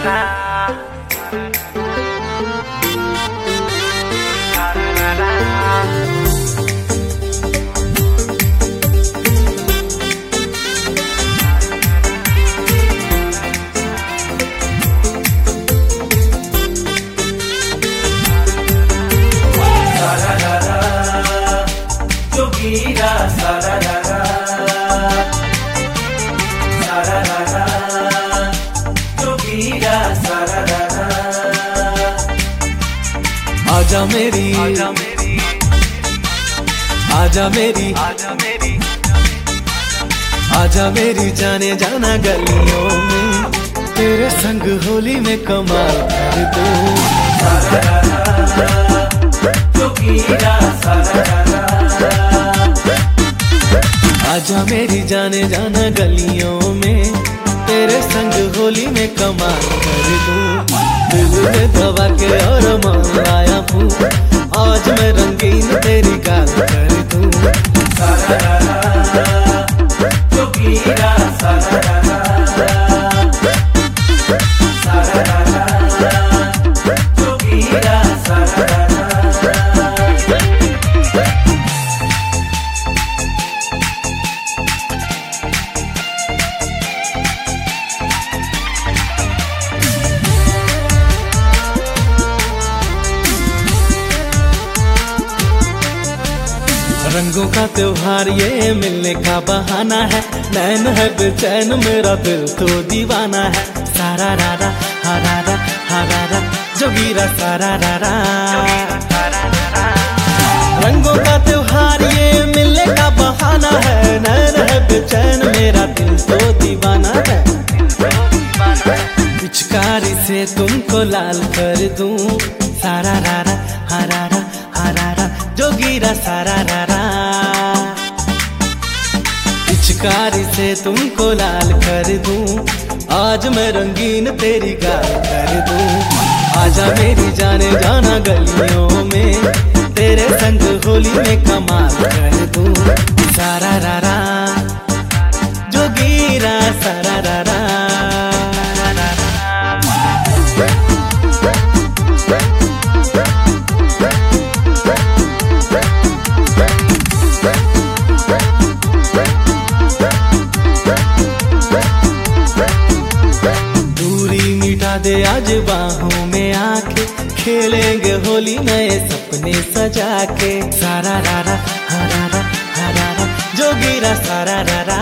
जोगीरा सारारारा सारारारा जोगीरा सारारारा। आजा मेरी आजा मेरी आजा मेरी आजा मेरी आजा मेरी जाने जाना गलियों में तेरे संग होली में कमाल कर दूं। सारारारा जोगीरा सारारारा। आजा मेरी जाने जाना गलियों में तेरे संग होली में कमाल कर दूं। दिल में दबा के और मान आया हूँ आज मैं रंगीन तेरी गाल कर दूं। सारारारा जोगीरा सारारारा सारारारा जोगीरा सारारारा। रंगों का त्योहार ये मिलने का बहाना है, नैन है बेचैन मेरा दिल तो दीवाना है। सारा रारा हरारा हरारा जोगीरा सारा रारा। रंगों का त्योहार ये मिलने का बहाना है, नैन है बेचैन मेरा दिल तो दीवाना है। पिचकारी से तुमको लाल कर दूं। सारा रारा हरारा हरारा जोगीरा सारा रारा। पिचकारी से तुमको लाल कर दूं आज मैं रंगीन तेरी गाल कर दूं। आजा मेरी जाने जाना गलियों में तेरे संग होली में कमाल कर दूं। सारा रारा जोगीरा सारा रारा। दे आज बाहों में आके खेलेंगे होली नए सपने सजा के। सारा रारा हरारा हरारा जोगीरा सारा रारा।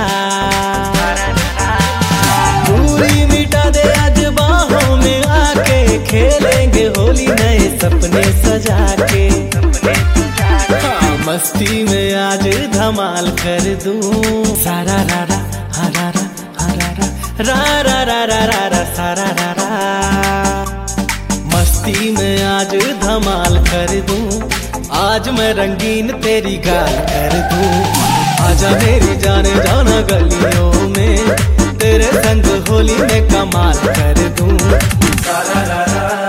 दूरी मिटा दे आज बाहों में आके खेलेंगे होली नए सपने सजा के। हाँ, मस्ती में आज धमाल कर दूं। सारा रारा हरारा हरारा रारा रारा रारा सारा रारा। मस्ती में आज धमाल कर दूं आज मैं रंगीन तेरी गाल कर दूं। आजा मेरी जाने जाना गलियों में तेरे संग होली में कमाल कर दूं। सारा रारा